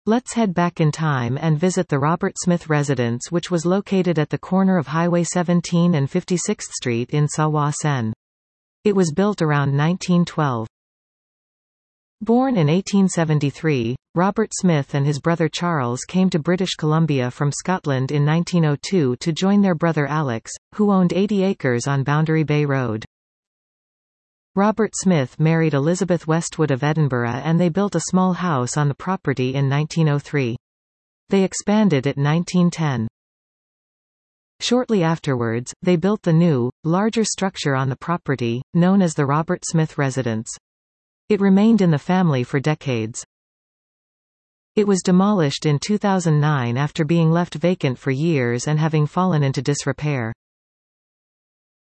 Let's head back in time and visit the Robert Smith residence, which was located at the corner of Highway 17 and 56th Street in Sawa Sen. It was built around 1912. Born in 1873, Robert Smith and his brother Charles came to British Columbia from Scotland in 1902 to join their brother Alex, who owned 80 acres on Boundary Bay Road. Robert Smith married Elizabeth Westwood of Edinburgh and they built a small house on the property in 1903. They expanded it in 1910. Shortly afterwards, they built the new, larger structure on the property, known as the Robert Smith residence. It remained in the family for decades. It was demolished in 2009 after being left vacant for years and having fallen into disrepair.